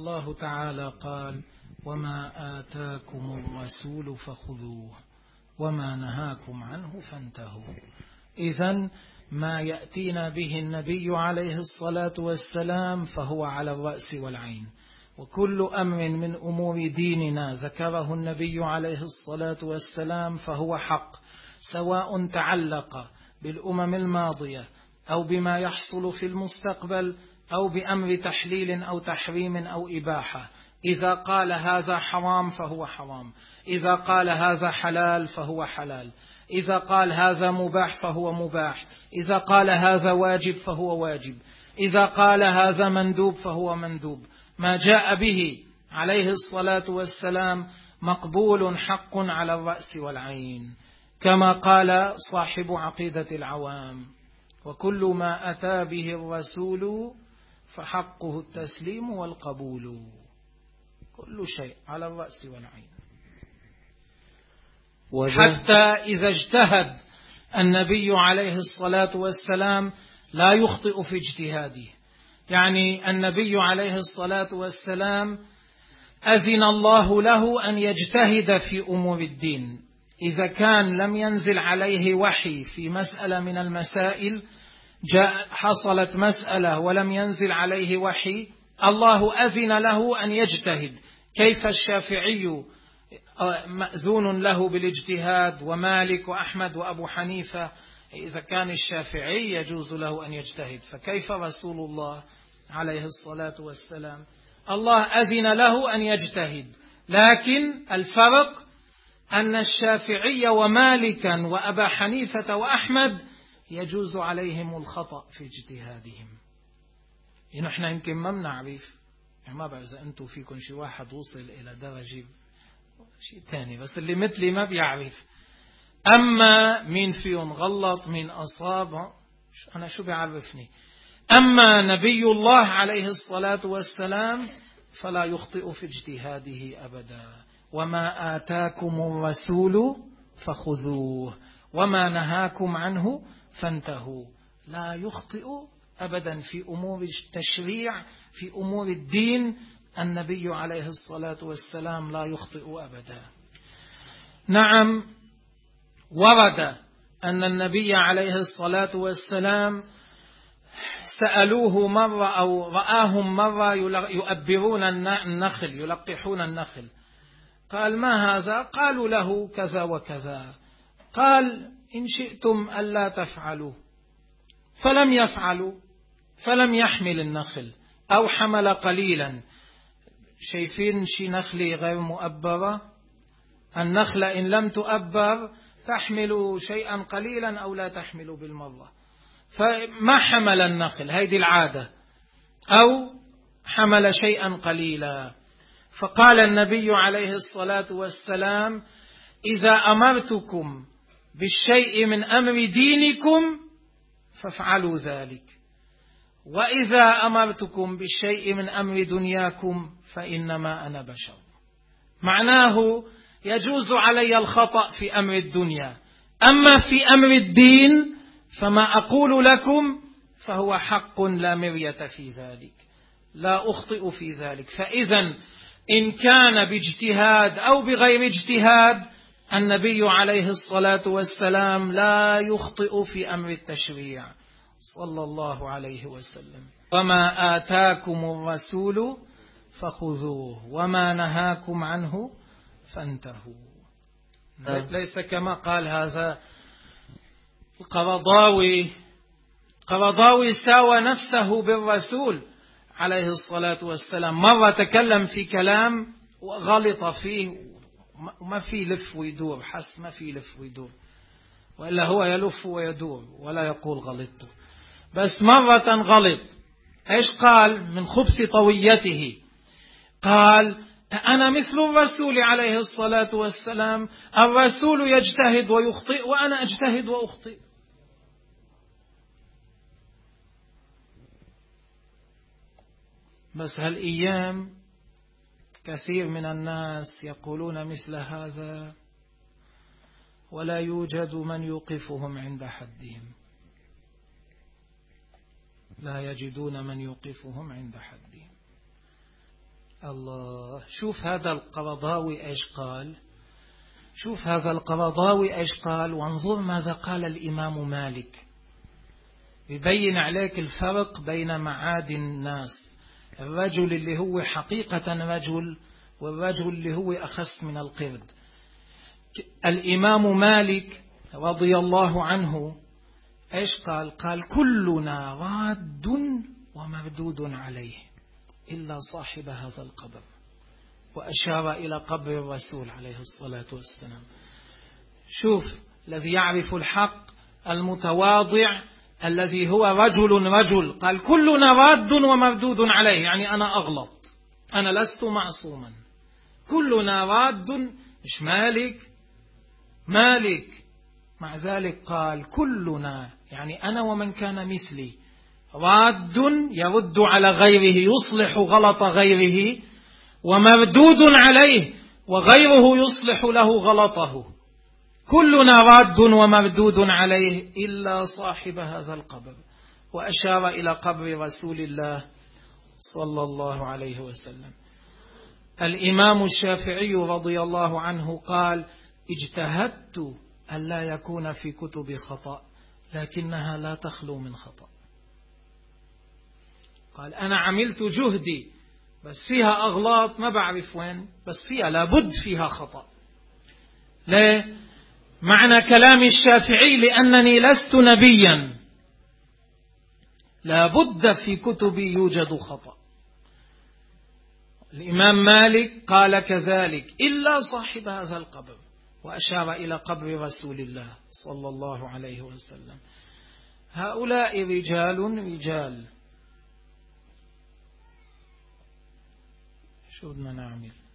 الله تعالى قال: وما آتاكم الرسول فخذوه وما نهاكم عنه فانتهوا. إذن ما يأتينا به النبي عليه الصلاة والسلام فهو على الرأس والعين، وكل أمر من أمور ديننا ذكره النبي عليه الصلاة والسلام فهو حق، سواء تعلق بالأمم الماضية أو بما يحصل في المستقبل أو بأمر تحليل أو تحريم أو إباحة. إذا قال هذا حرام فهو حرام، إذا قال هذا حلال فهو حلال، إذا قال هذا مباح فهو مباح، إذا قال هذا واجب فهو واجب، إذا قال هذا مندوب فهو مندوب. ما جاء به عليه الصلاة والسلام مقبول حق على الرأس والعين، كما قال صاحب عقيدة العوام: وكل ما أتى به الرسول فحقه التسليم والقبول. كل شيء على الرأس والعين، حتى إذا اجتهد النبي عليه الصلاة والسلام لا يخطئ في اجتهاده. يعني النبي عليه الصلاة والسلام أذن الله له أن يجتهد في أمور الدين. إذا كان لم ينزل عليه وحي في مسألة من المسائل، حصلت مسألة ولم ينزل عليه وحي، الله أذن له أن يجتهد. كيف الشافعي مأذون له بالاجتهاد، ومالك وأحمد وأبو حنيفة؟ إذا كان الشافعي يجوز له أن يجتهد، فكيف رسول الله عليه الصلاة والسلام؟ الله أذن له أن يجتهد، لكن الفرق أن الشافعي ومالكا وأبا حنيفة وأحمد يجوز عليهم الخطأ في اجتهادهم. نحن يمكن ما بنعرف، يعني ما بعرف إذا أنتم فيكم شي واحد وصل إلى درجة شيء تاني، بس اللي مثلي ما بيعرف. أما مين فيهم غلط مين أصاب أنا شو بيعرفني. أما نبي الله عليه الصلاة والسلام فلا يخطئ في اجتهاده أبدا. وما آتاكم الرسول فخذوه وما نهاكم عنه فانتهوا. لا يخطئ أبدا في أمور التشريع، في أمور الدين. النبي عليه الصلاة والسلام لا يخطئ أبدا. نعم، ورد أن النبي عليه الصلاة والسلام سألوه مرة أو رآهم مرة يؤبرون النخل، يلقحون النخل. قال: ما هذا؟ قالوا له كذا وكذا. قال: إن شئتم ألا تفعلوا. فلم يفعلوا، فلم يحمل النخل أو حمل قليلا. شايفين شي نخلة غير مؤبرة؟ النخلة إن لم تؤبر تحمل شيئا قليلا أو لا تحمل بالمرة. فما حمل النخل، هذه العادة، أو حمل شيئا قليلا. فقال النبي عليه الصلاة والسلام: إذا أمرتكم بالشيء من أمر دينكم فافعلوا ذلك، وإذا أمرتكم بالشيء من أمر دنياكم فإنما أنا بشر. معناه يجوز علي الخطأ في أمر الدنيا، أما في أمر الدين فما أقول لكم فهو حق لا مرية في ذلك، لا أخطئ في ذلك. فإذا إن كان باجتهاد أو بغير اجتهاد، النبي عليه الصلاة والسلام لا يخطئ في أمر التشريع صلى الله عليه وسلم. وما آتاكم الرسول فخذوه وما نهاكم عنه فانتهوا. ليس كما قال هذا القرضاوي ساوى نفسه بالرسول عليه الصلاة والسلام. مرة تكلم في كلام وغلط فيه، وما في لف ويدور، حس ما في لف ويدور، وإلا هو يلف ويدور ولا يقول غلطت. بس مرة غلط. إيش قال من خبث طويته؟ قال: أنا مثل الرسول عليه الصلاة والسلام، الرسول يجتهد ويخطئ وأنا أجتهد وأخطئ. بس هالأيام كثير من الناس يقولون مثل هذا ولا يوجد من يوقفهم عند حدهم، لا يجدون من يوقفهم عند حدهم. الله، شوف هذا القرضاوي إيش قال، شوف هذا القرضاوي إيش قال، وانظر ماذا قال الإمام مالك. يبين عليك الفرق بين معادن الناس، الرجل اللي هو حقيقة رجل والرجل اللي هو أخس من القرد. الإمام مالك رضي الله عنه إيش قال؟ قال كلنا راد ومردود عليه إلا صاحب هذا القبر، وأشار إلى قبر الرسول عليه الصلاة والسلام. شوف الذي يعرف الحق المتواضع الذي هو رجل قال كلنا راد ومردود عليه، يعني أنا أغلط، أنا لست معصوما، كلنا راد، مش مالك مع ذلك قال كلنا، يعني أنا ومن كان مثلي راد يرد على غيره، يصلح غلط غيره، ومردود عليه وغيره يصلح له غلطه، كلنا راد ومردود عليه إلا صاحب هذا القبر، وأشار إلى قبر رسول الله صلى الله عليه وسلم. الإمام الشافعي رضي الله عنه قال اجتهدت أن لا يكون في كتب خطأ لكنها لا تخلو من خطأ. قال أنا عملت جهدي بس فيها أغلاط ما بعرف وين، بس فيها لابد فيها خطأ. ليه؟ معنى كلام الشافعي لأنني لست نبيا، لابد في كتبي يوجد خطأ. الإمام مالك قال كذلك إلا صاحب هذا القبر، وأشار إلى قبر رسول الله صلى الله عليه وسلم. هؤلاء رجال، شو بدنا نعمل؟